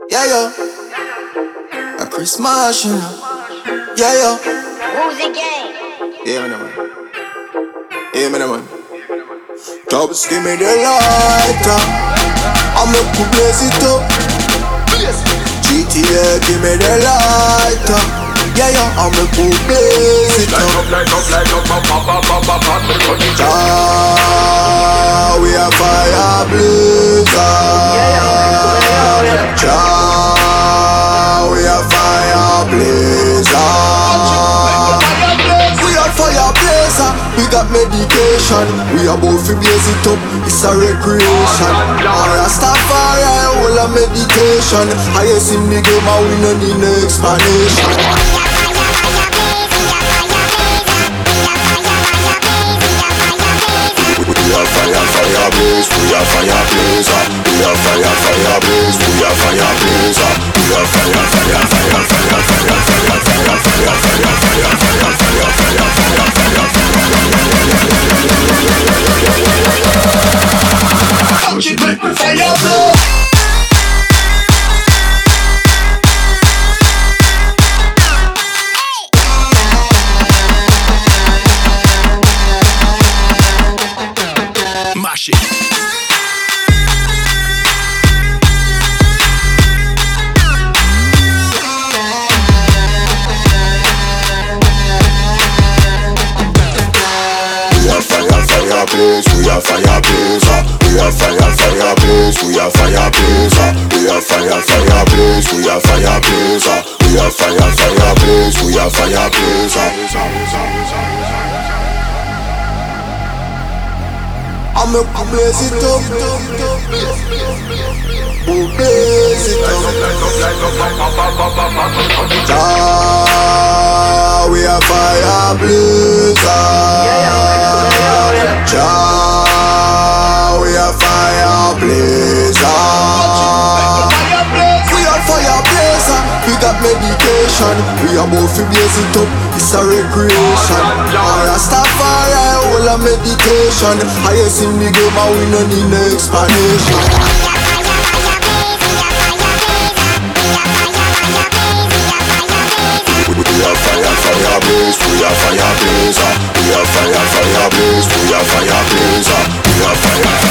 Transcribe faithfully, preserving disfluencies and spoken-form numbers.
Yeah, yo. A Chris Marshall. Yeah, yo. Woozy Gang. Yeah, man, man. Yeah, man, man. Just give me the lighter. I'm up to blaze it up. G T A, give me the lighter. Yeah, yeah, I'm up to blaze it up. Light up, light up, light up, pop, pop, pop, pop, pop, pop. Ah, we are fire blazer. Jah, we are fire blazer. We are fire blazer. We got medication. We are both to blaze it up. It's a recreation. Rastafari, all a meditation. Highest in the game, and we no need no explanation. We are fire, fire blaze, we are fire blazer. We are fire, fire blaze, we are fire blazer. We are fire, fire, fire, fire, fire, fire, fire, fire, fire, fire, fire, fire, fire, fire, fire, fire, fire. Mash it. We are fire, fire blaze, we are fire blazer. We are fire, fire blaze, we are fire blazer. We are fire, fire blaze, we are fire blazer. We are fire, fire blaze, we are fire blazer. I'm a blaze it up, blaze it up. Jah, we are fire blazer. Jah, we are fire blazer. We are fire blazer. We got medication. We are both to blaze it up. It's a recreation. Rastafari, all a meditation. Highest in the game, and we no need no explanation. We are fire, fire blaze, we are fire blazer. We are fire, fire blaze, we are fire blazer. We are fire.